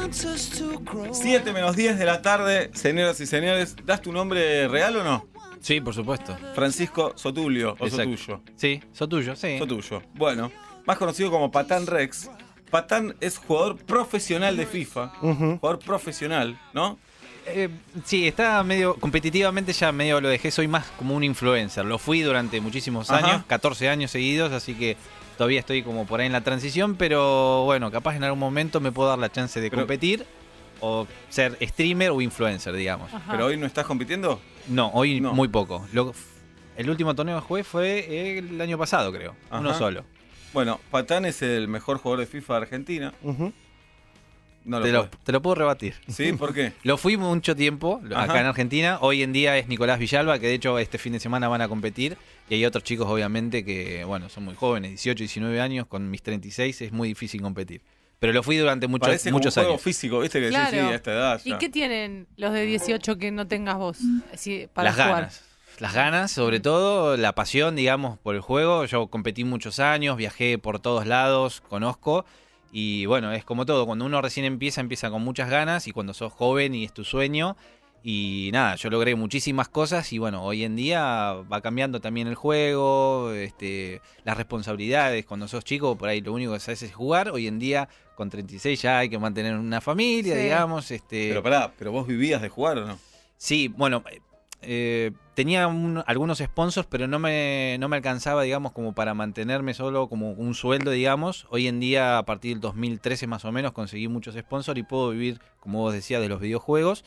7:10 de la tarde, señoras y señores. ¿Das tu nombre real o no? Sí, por supuesto. Francisco Sotulio, o Exacto. Sotullo. Sí, Sotullo, sí. Sotullo. Bueno, más conocido como Patán Rex. Patán es jugador profesional de FIFA. Jugador profesional, ¿no? Sí, está medio, competitivamente ya medio lo dejé, soy más como un influencer. Lo fui durante muchísimos años, 14 años seguidos, así que todavía estoy como por ahí en la transición, pero bueno, capaz en algún momento me puedo dar la chance de competir o ser streamer o influencer, digamos. Ajá. ¿Pero hoy no estás compitiendo? No, hoy No. muy poco. El último torneo que jugué fue el año pasado, creo. Ajá. Uno solo. Bueno, Patán es el mejor jugador de FIFA de Argentina. No Te lo puedo rebatir. ¿Sí? ¿Por qué? Lo fui mucho tiempo acá Ajá. en Argentina. Hoy en día es Nicolás Villalba, que de hecho este fin de semana van a competir. Y hay otros chicos, obviamente, que bueno, son muy jóvenes, 18, 19 años. Con mis 36 es muy difícil competir. Pero lo fui durante Parece muchos como un juego años. físico, ¿viste? Que Claro. sí, a esta edad ¿Y ya. qué tienen los de 18 que no tengas vos para Las jugar? ganas. Las ganas, sobre todo, la pasión, digamos, por el juego. Yo competí muchos años, viajé por todos lados, conozco. Y bueno, es como todo, cuando uno recién empieza con muchas ganas y cuando sos joven y es tu sueño. Y nada, yo logré muchísimas cosas y bueno, hoy en día va cambiando también el juego, las responsabilidades. Cuando sos chico, por ahí lo único que sabes es jugar. Hoy en día, con 36 ya hay que mantener una familia, Sí. digamos. Pero pará, ¿pero vos vivías de jugar o no? Sí, bueno, tenía algunos sponsors, pero no me alcanzaba, digamos, como para mantenerme solo como un sueldo, digamos. Hoy en día, a partir del 2013 más o menos, conseguí muchos sponsors y puedo vivir, como vos decías, de los videojuegos.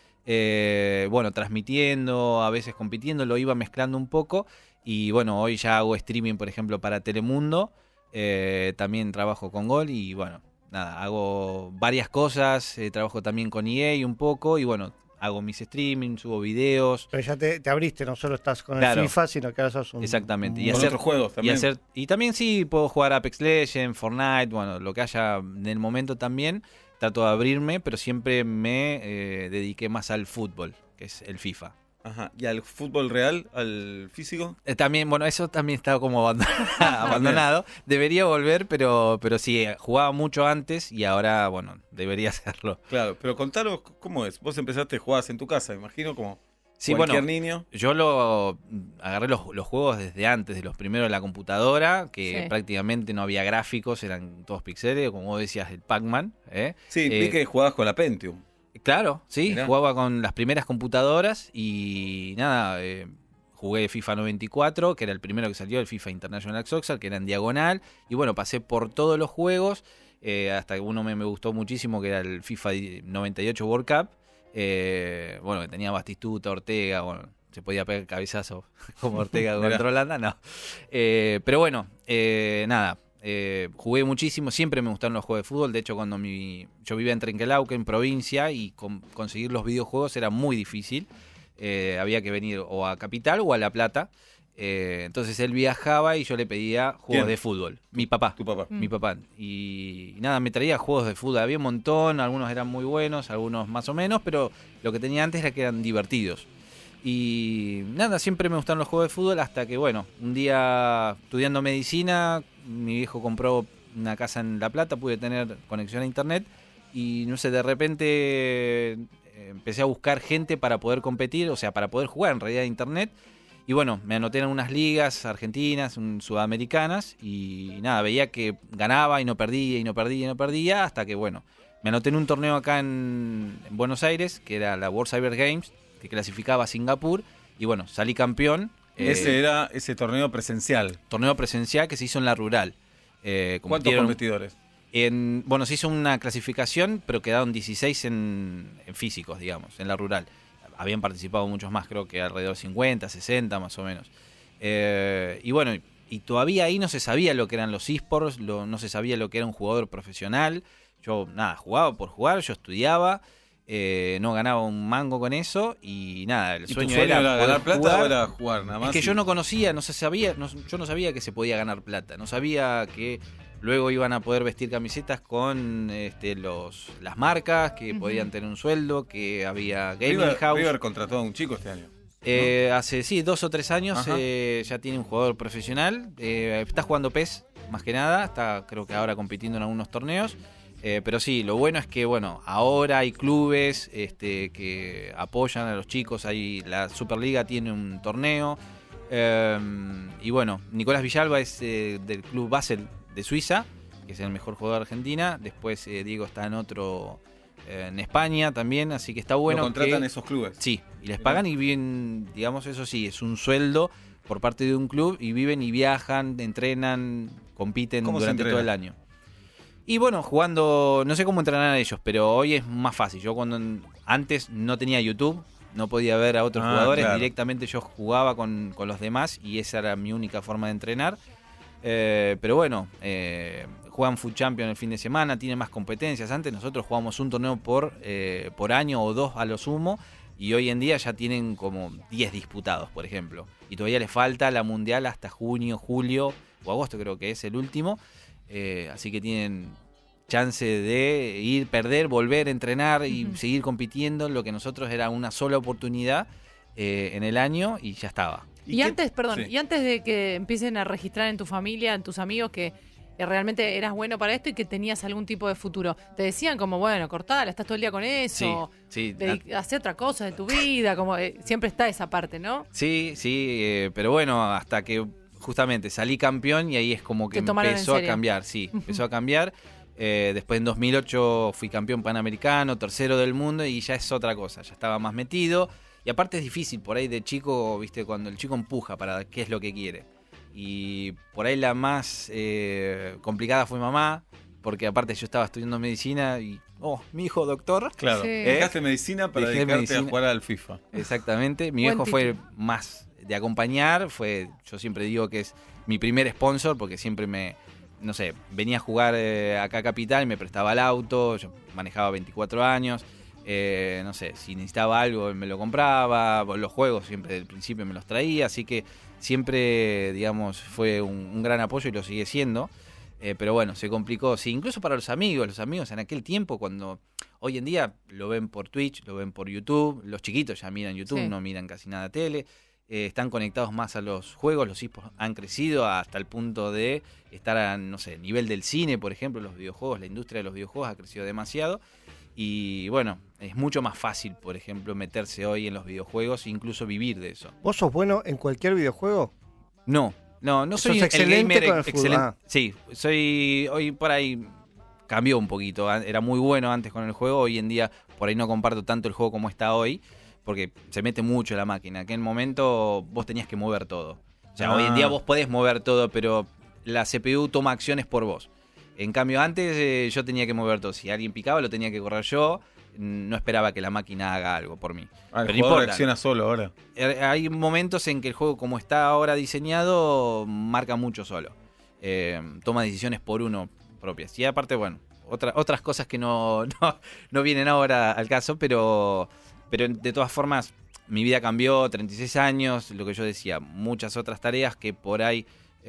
Bueno, transmitiendo, a veces compitiendo, lo iba mezclando un poco. Y bueno, hoy ya hago streaming, por ejemplo, para Telemundo. También trabajo con Gol y bueno, nada, hago varias cosas. Trabajo también con EA un poco y bueno, hago mis streaming, subo videos. Pero ya te abriste, no solo estás con Claro. el FIFA, sino que ahora sos un... Exactamente. Con otros juegos también. Y también sí puedo jugar Apex Legends, Fortnite, bueno, lo que haya en el momento también. Trato de abrirme, pero siempre me dediqué más al fútbol, que es el FIFA. Ajá. ¿Y al fútbol real, al físico? También, bueno, eso también está como abandonado. Debería volver, pero sí, jugaba mucho antes y ahora, bueno, debería hacerlo. Claro, pero contanos cómo es. Vos empezaste, jugabas en tu casa, imagino, como Sí, cualquier bueno, niño. yo agarré los juegos desde antes, de los primeros de la computadora, que Sí. prácticamente no había gráficos, eran todos píxeles, como vos decías, el Pac-Man. Sí, vi que jugabas con la Pentium. Claro, sí, Mirá. jugaba con las primeras computadoras y nada, jugué FIFA 94, que era el primero que salió, el FIFA International Soccer, que era en diagonal, y bueno, pasé por todos los juegos, hasta que uno me gustó muchísimo, que era el FIFA 98 World Cup, bueno, que tenía Batistuta, Ortega, bueno, se podía pegar cabezazo como Ortega Mirá. contra Holanda, no. Pero bueno, nada. Jugué muchísimo, siempre me gustaron los juegos de fútbol. De hecho, cuando yo vivía en Trenquelauquen, en provincia, y conseguir los videojuegos era muy difícil. Había que venir o a Capital o a La Plata. Entonces él viajaba y yo le pedía juegos ¿Quién? de fútbol. Mi papá. Tu papá. Mi papá. Y nada, me traía juegos de fútbol. Había un montón, algunos eran muy buenos, algunos más o menos, pero lo que tenía antes era que eran divertidos. Y nada, siempre me gustaron los juegos de fútbol hasta que, bueno, un día estudiando medicina, mi viejo compró una casa en La Plata, pude tener conexión a internet y no sé, de repente empecé a buscar gente para poder competir, o sea, para poder jugar en realidad a internet. Y bueno, me anoté en unas ligas argentinas, sudamericanas y nada, veía que ganaba y no perdía y no perdía y no perdía hasta que, bueno, me anoté en un torneo acá en Buenos Aires, que era la World Cyber Games, que clasificaba a Singapur y bueno, salí campeón. Ese era ese torneo presencial. Torneo presencial que se hizo en la rural. ¿Cuántos competidores? Bueno, se hizo una clasificación, pero quedaron 16 en físicos, digamos, en la rural. Habían participado muchos más, creo que alrededor de 50, 60 más o menos. Y bueno, y todavía ahí no se sabía lo que eran los eSports, no se sabía lo que era un jugador profesional. Yo, nada, jugaba por jugar, yo estudiaba. No ganaba un mango con eso y nada, el ¿Y tu sueño sueño era poder ganar plata jugar. o era jugar nada más? Es que yo no conocía, no se sabía, yo no sabía que se podía ganar plata, no sabía que luego iban a poder vestir camisetas con las marcas, que podían tener un sueldo, que había gaming house. River contrató a un chico este año. Hace 2 o 3 años ya tiene un jugador profesional, está jugando PES más que nada, está creo que ahora compitiendo en algunos torneos. Pero sí, lo bueno es que bueno, ahora hay clubes que apoyan a los chicos. La Superliga tiene un torneo. Y bueno, Nicolás Villalba es del club Basel de Suiza, que es el mejor jugador de Argentina. Después Diego está en otro en España también, así que está bueno. ¿Lo contratan esos clubes? Sí, y les pagan y viven, digamos, eso sí, es un sueldo por parte de un club y viven y viajan, entrenan, compiten durante todo el año. Y bueno, jugando, no sé cómo entrenar ellos, pero hoy es más fácil. Yo antes no tenía YouTube, no podía ver a otros jugadores, claro. Directamente yo jugaba con los demás y esa era mi única forma de entrenar. Pero bueno, juegan Food Champions el fin de semana, tienen más competencias. Antes nosotros jugábamos un torneo por año o 2 a lo sumo, y hoy en día ya tienen como 10 disputados, por ejemplo. Y todavía les falta la mundial hasta junio, julio o agosto, creo que es el último. Así que tienen chance de ir, perder, volver a entrenar y seguir compitiendo. Lo que nosotros era una sola oportunidad en el año y ya estaba. Y antes de que empiecen a registrar en tu familia, en tus amigos, que realmente eras bueno para esto y que tenías algún tipo de futuro, te decían como, bueno, cortala, estás todo el día con eso, hacé otra cosa de tu vida, como siempre está esa parte, ¿no? Sí, pero bueno, hasta que justamente salí campeón y ahí es como que empezó a cambiar, empezó a cambiar. Después en 2008 fui campeón panamericano, tercero del mundo, y ya es otra cosa, ya estaba más metido. Y aparte es difícil por ahí de chico, viste, cuando el chico empuja para qué es lo que quiere. Y por ahí la más complicada fue mamá, porque aparte yo estaba estudiando medicina y, mi hijo doctor. Claro, dejaste medicina para dedicarte a jugar al FIFA. Exactamente, mi viejo fue más de acompañar, yo siempre digo que es mi primer sponsor, porque siempre venía a jugar acá a Capital, me prestaba el auto, yo manejaba 24 años. Si necesitaba algo me lo compraba, los juegos siempre desde el principio me los traía, así que siempre, digamos, fue un gran apoyo y lo sigue siendo. Pero bueno, se complicó, incluso para los amigos en aquel tiempo, cuando hoy en día lo ven por Twitch, lo ven por YouTube, los chiquitos ya miran YouTube, no miran casi nada tele, están conectados más a los juegos, los esports han crecido hasta el punto de estar a, nivel del cine, por ejemplo, los videojuegos, la industria de los videojuegos ha crecido demasiado. Y bueno, es mucho más fácil, por ejemplo, meterse hoy en los videojuegos e incluso vivir de eso. ¿Vos sos bueno en cualquier videojuego? No soy el gamer excelente. Sí, hoy por ahí cambió un poquito. Era muy bueno antes con el juego, hoy en día por ahí no comparto tanto el juego como está hoy, porque se mete mucho la máquina. En aquel momento vos tenías que mover todo. O sea, hoy en día vos podés mover todo, pero la CPU toma acciones por vos. En cambio, antes yo tenía que mover todo. Si alguien picaba, lo tenía que correr yo. No esperaba que la máquina haga algo por mí. El jugador reacciona solo ahora. Hay momentos en que el juego, como está ahora diseñado, marca mucho solo. Toma decisiones por uno propias. Y aparte, bueno, otras cosas que no vienen ahora al caso, pero de todas formas, mi vida cambió, 36 años, lo que yo decía, muchas otras tareas que por ahí...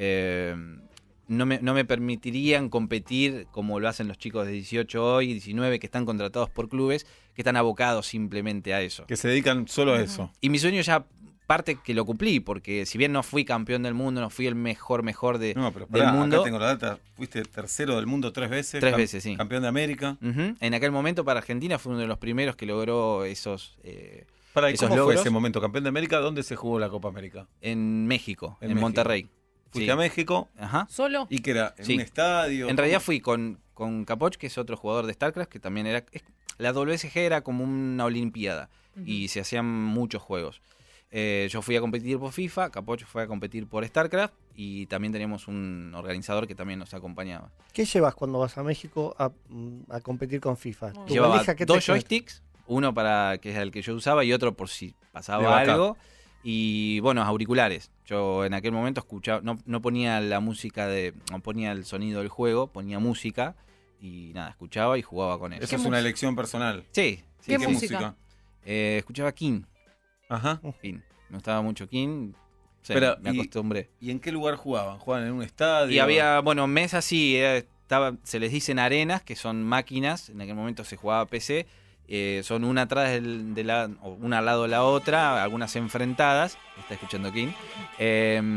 No me permitirían competir como lo hacen los chicos de 18 hoy, 19, que están contratados por clubes, que están abocados simplemente a eso. Que se dedican solo a eso. Y mi sueño ya parte que lo cumplí, porque si bien no fui campeón del mundo, no fui el mejor del mundo. Acá tengo la data, fuiste tercero del mundo 3 veces. 3 veces, sí. Campeón de América. En aquel momento para Argentina fue uno de los primeros que logró esos ¿Cómo logros. fue ese momento? ¿Campeón de América? ¿Dónde se jugó la Copa América? En México, en Monterrey. Fuiste a México. ¿Solo? ¿Y qué era? ¿En un estadio? En realidad fui con Capoch, que es otro jugador de StarCraft, que también era... La WSG era como una olimpiada y se hacían muchos juegos. Yo fui a competir por FIFA, Capoch fue a competir por StarCraft y también teníamos un organizador que también nos acompañaba. ¿Qué llevas cuando vas a México a competir con FIFA? Llevaba 2 joysticks, uno que es el que yo usaba y otro por si pasaba algo. Y bueno, auriculares. Yo en aquel momento escuchaba, no ponía la música no ponía el sonido del juego, ponía música y nada, escuchaba y jugaba con eso. Eso es una elección personal. Sí. ¿Qué música? Escuchaba King. Ajá. King. Me gustaba mucho King. Pero, me acostumbré. ¿Y en qué lugar jugaban? ¿Jugaban en un estadio? Y había, mesas sí, se les dicen arenas, que son máquinas. En aquel momento se jugaba PC. Son una atrás una al lado de la otra, algunas enfrentadas. Está escuchando King.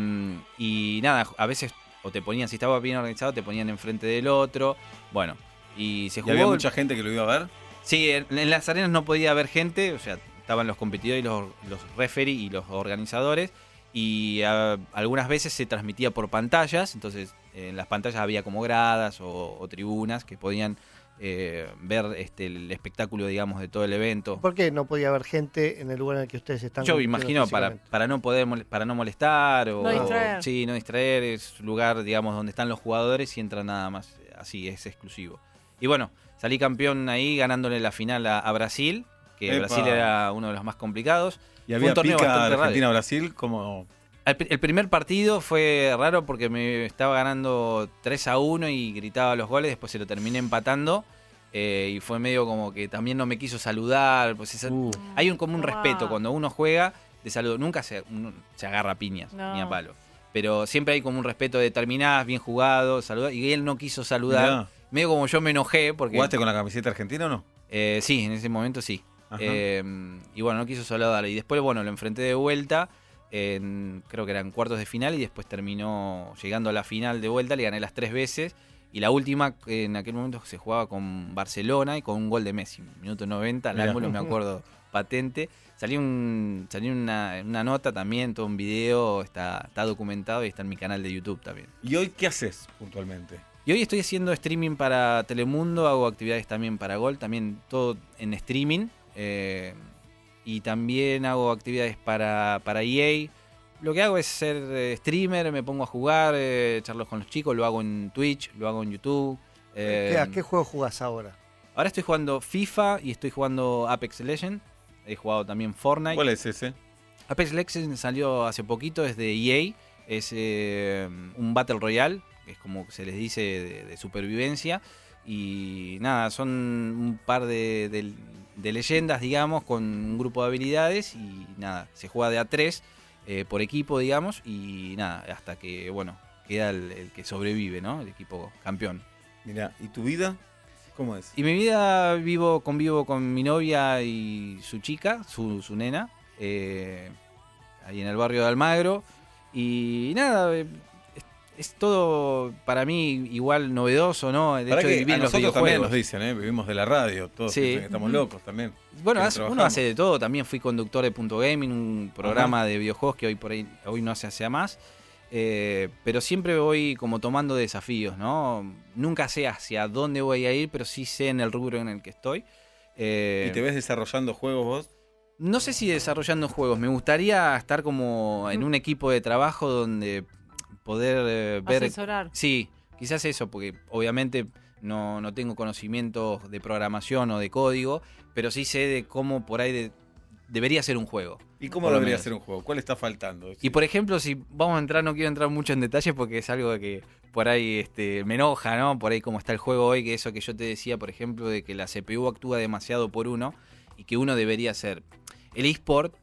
Y nada, a veces o te ponían, si estaba bien organizado, te ponían enfrente del otro. Bueno, Y se ¿Y jugó. había mucha gente que lo iba a ver? Sí, en las arenas no podía haber gente, o sea, estaban los competidores y los referees y los organizadores. Y algunas veces se transmitía por pantallas, entonces en las pantallas había como gradas o tribunas que podían ver el espectáculo, digamos, de todo el evento. ¿Por qué no podía haber gente en el lugar en el que ustedes están? Yo imagino para no molestar o no distraer. Sí, no distraer, es un lugar, digamos, donde están los jugadores y entra nada más, así es exclusivo. Y bueno, salí campeón ahí ganándole la final a Brasil, que Brasil era uno de los más complicados. Y había pica Argentina-Brasil como... El primer partido fue raro porque me estaba ganando 3-1 y gritaba los goles, después se lo terminé empatando y fue medio como que también no me quiso saludar. Pues hay como un respeto cuando uno juega de saludo, nunca uno se agarra a piñas ni a palo, pero siempre hay como un respeto de terminás, bien jugado, saludar, y él no quiso saludar. Mirá. Medio como yo me enojé porque... ¿Jugaste con la camiseta argentina o no? Sí, en ese momento sí. Y bueno, no quiso saludar y después bueno lo enfrenté de vuelta. Creo que eran cuartos de final y después terminó llegando a la final de vuelta, le gané las 3 veces y la última en aquel momento se jugaba con Barcelona y con un gol de Messi, minuto 90, al ángulo me acuerdo patente, salió una nota también, todo un video, está documentado y está en mi canal de YouTube también. ¿Y hoy qué haces puntualmente? Y hoy estoy haciendo streaming para Telemundo, hago actividades también para Gol, también todo en streaming. Y también hago actividades para EA. Lo que hago es ser streamer, me pongo a jugar, charlo con los chicos, lo hago en Twitch, lo hago en YouTube. ¿A qué juego jugás ahora? Ahora estoy jugando FIFA y estoy jugando Apex Legends. He jugado también Fortnite. ¿Cuál es ese? Apex Legends salió hace poquito, es de EA. Es un Battle Royale, que es como se les dice de supervivencia. Y nada, son un par de leyendas, digamos, con un grupo de habilidades y nada, se juega de a 3 por equipo, digamos, y nada, hasta que, bueno, queda el que sobrevive, ¿no? El equipo campeón. Mirá, ¿y tu vida? ¿Cómo es? Y mi vida convivo con mi novia y su chica, su nena, ahí en el barrio de Almagro, y nada... Es todo para mí igual novedoso, ¿no? El hecho de vivir en los videojuegos. También nos dicen, vivimos de la radio, todos sí. Estamos locos también. Bueno, uno hace de todo, también fui conductor de Punto Gaming, un programa de videojuegos que hoy no se hace más, pero siempre voy como tomando desafíos, ¿no? Nunca sé hacia dónde voy a ir, pero sí sé en el rubro en el que estoy. ¿Y te ves desarrollando juegos vos? No sé si desarrollando juegos, me gustaría estar como en un equipo de trabajo donde... poder ver... Asesorar. Sí, quizás eso, porque obviamente no tengo conocimientos de programación o de código, pero sí sé de cómo por ahí debería ser un juego. ¿Y cómo debería ser un juego? ¿Cuál está faltando? Y por ejemplo, si vamos a entrar, no quiero entrar mucho en detalles porque es algo que por ahí me enoja, ¿no? Por ahí como está el juego hoy, que eso que yo te decía, por ejemplo, de que la CPU actúa demasiado por uno y que uno debería ser. El eSport,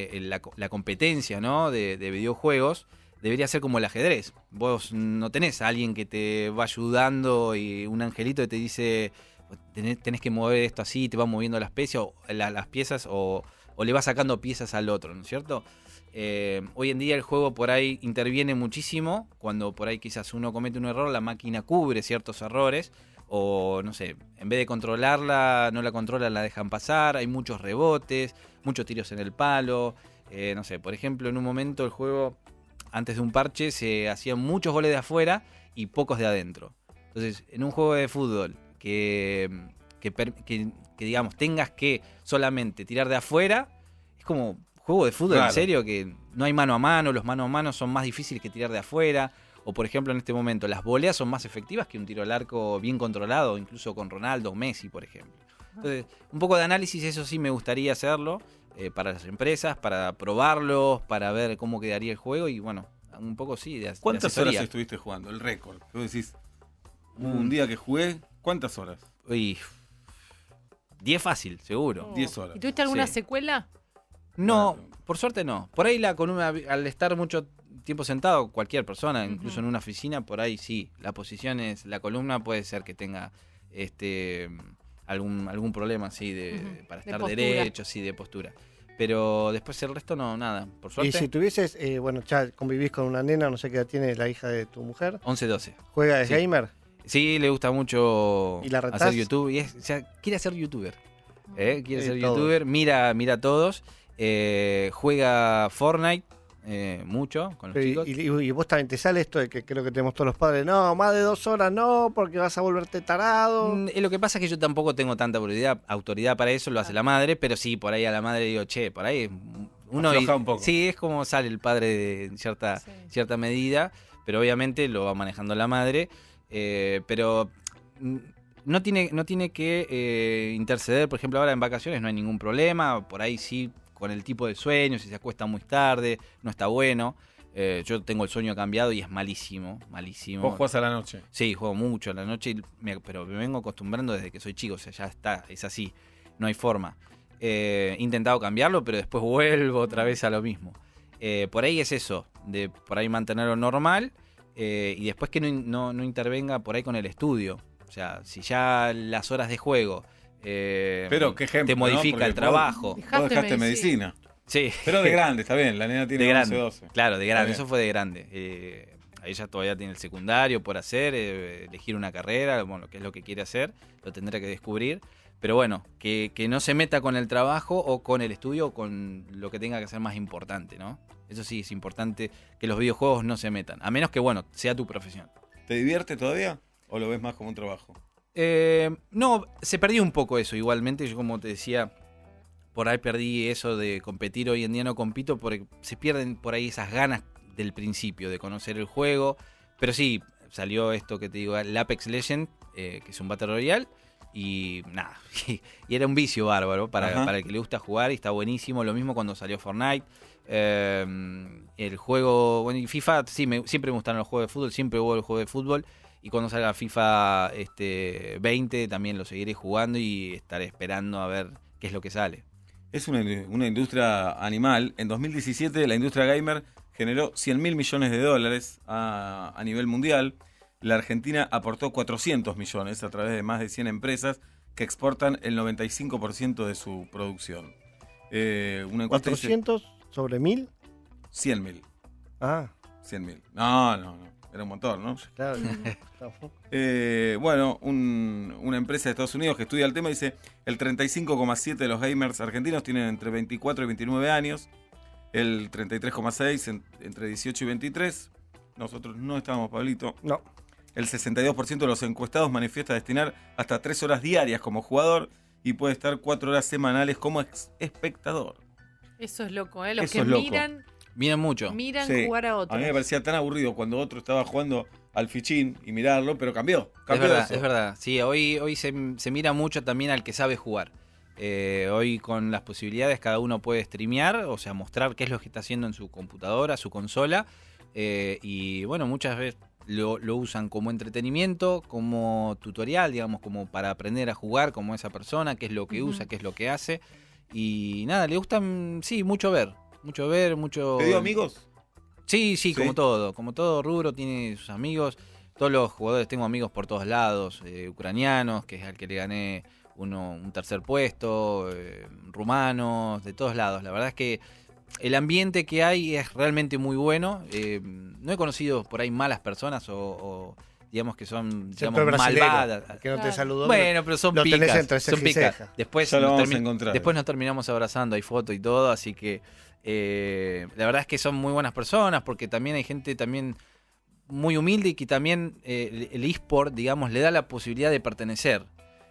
la competencia, ¿no? de videojuegos, debería ser como el ajedrez. Vos no tenés a alguien que te va ayudando y un angelito que te dice tenés que mover esto así, te va moviendo las piezas o le va sacando piezas al otro, ¿no es cierto? Hoy en día el juego por ahí interviene muchísimo. Cuando por ahí quizás uno comete un error, la máquina cubre ciertos errores. O no sé, en vez de controlarla, no la controlan, la dejan pasar. Hay muchos rebotes, muchos tiros en el palo. No sé, por ejemplo, en un momento el juego... Antes de un parche se hacían muchos goles de afuera y pocos de adentro. Entonces, en un juego de fútbol que digamos, tengas que solamente tirar de afuera, es como juego de fútbol, claro. En serio, que no hay mano a mano, los mano a mano son más difíciles que tirar de afuera. O, por ejemplo, en este momento, las voleas son más efectivas que un tiro al arco bien controlado, incluso con Ronaldo o Messi, por ejemplo. Entonces, un poco de análisis, eso sí me gustaría hacerlo. Para las empresas, para probarlos, para ver cómo quedaría el juego y bueno, un poco sí de ¿Cuántas horas estuviste jugando? El récord. Tú decís, un día que jugué, ¿cuántas horas? Uy, 10 fácil, seguro. 10 horas. ¿Y tuviste alguna secuela? No, por suerte no. Por ahí la columna, al estar mucho tiempo sentado, cualquier persona, incluso en una oficina, por ahí sí, la columna puede ser que tenga algún problema así para estar derecho, sí, de postura. Pero después el resto no, nada, por suerte. Y si tuvieses, ya convivís con una nena, no sé qué edad tiene la hija de tu mujer. 11-12. ¿Juega de gamer? Sí, le gusta mucho ¿Y la retás? hacer YouTube. O sea, quiere ser youtuber. Quiere ser todos. youtuber, mira a todos. Juega Fortnite mucho con los chicos. Y vos también te sale esto de que creo que tenemos todos los padres, no, más de 2 horas no, porque vas a volverte tarado. Lo que pasa es que yo tampoco tengo tanta autoridad para eso, lo hace la madre, pero sí, por ahí a la madre digo, che, por ahí uno... Afloja un poco. Sí, es como sale el padre de cierta medida, pero obviamente lo va manejando la madre, pero no tiene que interceder. Por ejemplo, ahora en vacaciones no hay ningún problema, por ahí sí, con el tipo de sueño, si se acuesta muy tarde, no está bueno. Yo tengo el sueño cambiado y es malísimo. Vos jugás a la noche. Sí, juego mucho a la noche, pero me vengo acostumbrando desde que soy chico, o sea, ya está, es así, no hay forma. He intentado cambiarlo, pero después vuelvo otra vez a lo mismo. Por ahí es eso, de por ahí mantenerlo normal y después que no intervenga por ahí con el estudio. O sea, si ya las horas de juego pero qué ejemplo, te modifica ¿no? el trabajo. Vos dejaste medicina. Sí. Pero de grande, está bien, la nena tiene de 11, grande, 12. claro, de grande, Está eso fue de grande. Ella todavía tiene el secundario por hacer, elegir una carrera, bueno, que es lo que quiere hacer, lo tendrá que descubrir. Pero bueno, que no se meta con el trabajo o con el estudio o con lo que tenga que ser más importante, ¿no? Eso sí, es importante que los videojuegos no se metan, a menos que, bueno, sea tu profesión. ¿Te divierte todavía o lo ves más como un trabajo? No, se perdió un poco eso igualmente. Yo, como te decía, por ahí perdí eso de competir. Hoy en día no compito porque se pierden por ahí esas ganas del principio de conocer el juego. Pero sí, salió esto que te digo, el Apex Legends, que es un Battle Royale. Y nada, y era un vicio bárbaro para el que le gusta jugar y está buenísimo. Lo mismo cuando salió Fortnite. El juego, bueno, y FIFA, sí, siempre me gustaron los juegos de fútbol, siempre hubo el juego de fútbol. Y cuando salga FIFA 20 también lo seguiré jugando y estaré esperando a ver qué es lo que sale. Es una industria animal. En 2017 la industria gamer generó $100.000 millones a nivel mundial. La Argentina aportó 400 millones a través de más de 100 empresas que exportan el 95% de su producción. Una encuesta 400 sobre 1000. 100.000. Ah, 100.000. No. Era un montón, ¿no? claro. Bueno, una empresa de Estados Unidos que estudia el tema dice el 35,7% de los gamers argentinos tienen entre 24 y 29 años, el 33,6% entre 18 y 23. Nosotros no estábamos, Pablito. No. El 62% de los encuestados manifiesta destinar hasta 3 horas diarias como jugador y puede estar 4 horas semanales como espectador. Eso es loco, ¿eh? Los Eso que es loco. Miran mucho. Sí. Jugar a otros. A mí me parecía tan aburrido cuando otro estaba jugando al fichín y mirarlo, pero cambió Es verdad, eso. es verdad. Sí, hoy se mira mucho también al que sabe jugar. Hoy con las posibilidades cada uno puede streamear, o sea, mostrar qué es lo que está haciendo en su computadora, su consola. Y bueno, muchas veces lo usan como entretenimiento, como tutorial, digamos, como para aprender a jugar como esa persona, qué es lo que usa, qué es lo que hace. Y nada, le gustan, sí, mucho ver. ¿Te dio amigos? Sí, como todo rubro tiene sus amigos. Todos los jugadores, tengo amigos por todos lados, ucranianos, que es al que le gané un tercer puesto, rumanos, de todos lados. La verdad es que el ambiente que hay es realmente muy bueno. No he conocido por ahí malas personas o digamos que son malvadas. Que no te saludó. Bueno, pero son lo tenés picas. entre ceja Son y picas. ceja. Después Ya lo vamos a encontrar. Después nos terminamos abrazando, hay foto y todo, así que la verdad es que son muy buenas personas porque también hay gente también muy humilde y que también el eSport, digamos, le da la posibilidad de pertenecer,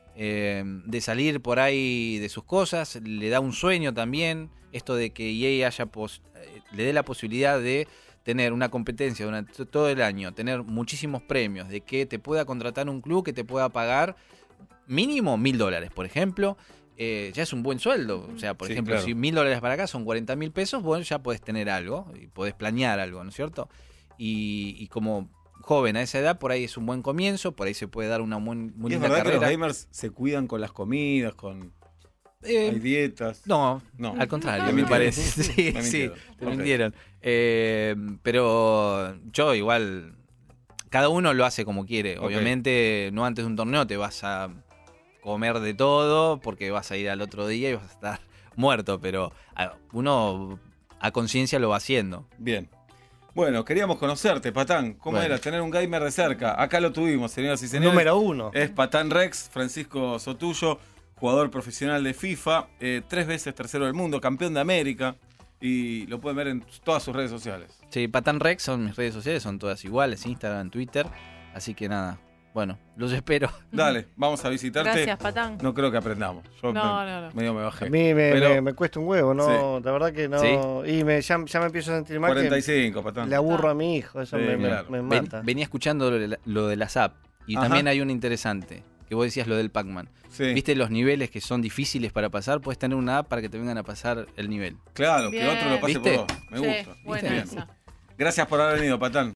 de salir por ahí de sus cosas, le da un sueño también, esto de que EA le dé la posibilidad de tener una competencia durante todo el año, tener muchísimos premios, de que te pueda contratar un club que te pueda pagar mínimo $1.000, por ejemplo. Ya es un buen sueldo. O sea, por ejemplo, claro. si $1.000 para acá son 40.000 pesos, bueno, ya podés tener algo y podés planear algo, ¿no es cierto? Y como joven a esa edad, por ahí es un buen comienzo, por ahí se puede dar una muy ¿Y es linda verdad carrera. que los gamers se cuidan con las comidas, hay dietas? No, No. al contrario, Me me mintieron. parece. Sí, Me sí, mintieron. te Ok. mintieron. Pero yo igual, cada uno lo hace como quiere. Ok. Obviamente, no antes de un torneo te vas a comer de todo porque vas a ir al otro día y vas a estar muerto, pero uno a conciencia lo va haciendo. Bien. Bueno, queríamos conocerte, Patán. ¿Cómo era tener un gamer de cerca? Acá lo tuvimos, señoras y señores. Número 1. Es Patán Rex, Francisco Sotullo, jugador profesional de FIFA, 3 veces tercero del mundo, campeón de América. Y lo pueden ver en todas sus redes sociales. Sí, Patán Rex son mis redes sociales, son todas iguales, Instagram, Twitter. Así que nada, bueno, los espero. Dale, vamos a visitarte. Gracias, Patán. No creo que aprendamos. Yo No. medio me bajé. A mí me cuesta un huevo, ¿no? Sí. La verdad que no. ¿Sí? Y ya me empiezo a sentir mal. 45, Patán. Le aburro a mi hijo, eso Sí, me claro. mata. Venía escuchando lo de las apps. Y Ajá. también hay una interesante, que vos decías lo del Pac-Man. Sí. ¿Viste los niveles que son difíciles para pasar? Puedes tener una app para que te vengan a pasar el nivel. Claro, Bien. que otro lo pase ¿Viste? por vos. Me Sí, gusta. buena Bien. esa. Gracias por haber venido, Patán.